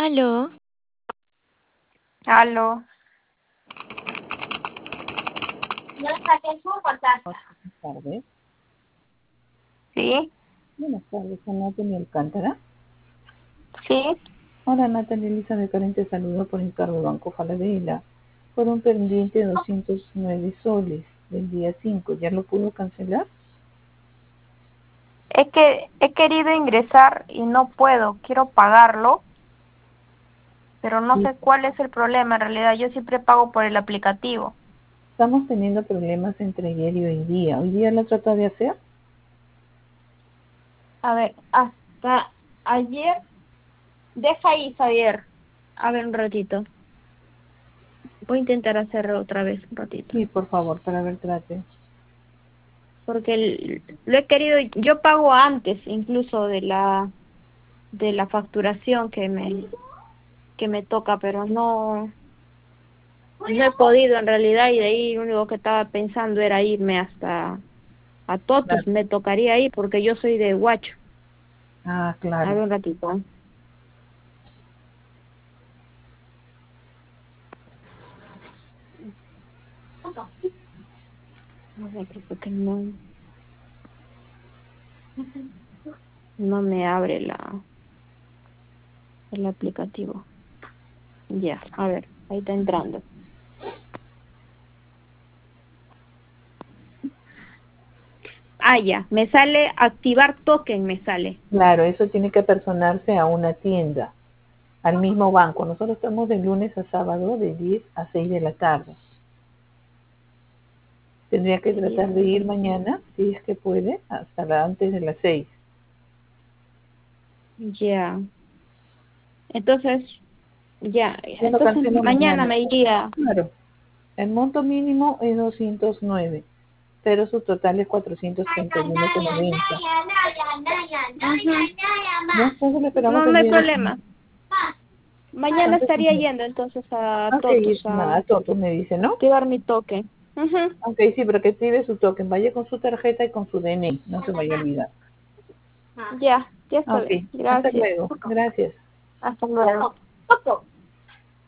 Aló, Aló. Tardes. ¿Sí? Buenas tardes, a Natalie Alcántara. ¿Sí? Hola Natalie, Elizabeth Karen te saludo por encargo de Banco Falabella por un pendiente de 209 soles del día 5. ¿Ya lo pudo cancelar? Es que he querido ingresar y no puedo. Quiero pagarlo, pero no Sí. sé cuál es el problema en realidad. Yo siempre pago por el aplicativo. Estamos teniendo problemas entre ayer y hoy día. ¿Hoy día lo trató de hacer? A ver, hasta ayer. Deja ahí, Javier. A ver, un ratito. Voy a intentar hacerlo otra vez un ratito. Sí, por favor, para ver, trate. Porque lo he querido, yo pago antes incluso de la facturación que me toca, pero no he podido en realidad, y de ahí lo único que estaba pensando era irme hasta a Totus. Claro. Me tocaría ir porque yo soy de Huacho. Ah, A claro. ver un ratito. A ver, creo que no me abre el aplicativo. Ya, a ver, ahí está entrando. Ah, ya, me sale activar token, me sale. Claro, eso tiene que personarse a una tienda, al mismo banco. Nosotros estamos de lunes a sábado de 10 a 6 de la tarde. Tendría que tratar de ir mañana, si es que puede, antes de las 6. Ya, entonces, ya, Yo lo entonces cancelo mañana mañana. me iría. Claro, el monto mínimo es 209, pero su total es 431,90. Ya, entonces le esperamos No, el no hay día de problema. Mañana ¿Cuánto estaría tiempo? yendo entonces a Ok, Totus a nada, todo me dice, ¿no? activar mi token. Ujú. Ok, sí, pero que active su token. Vaya con su tarjeta y con su DNI, no se vaya a olvidar. Ya está Ok, bien. hasta Gracias. luego. Gracias. Hasta luego.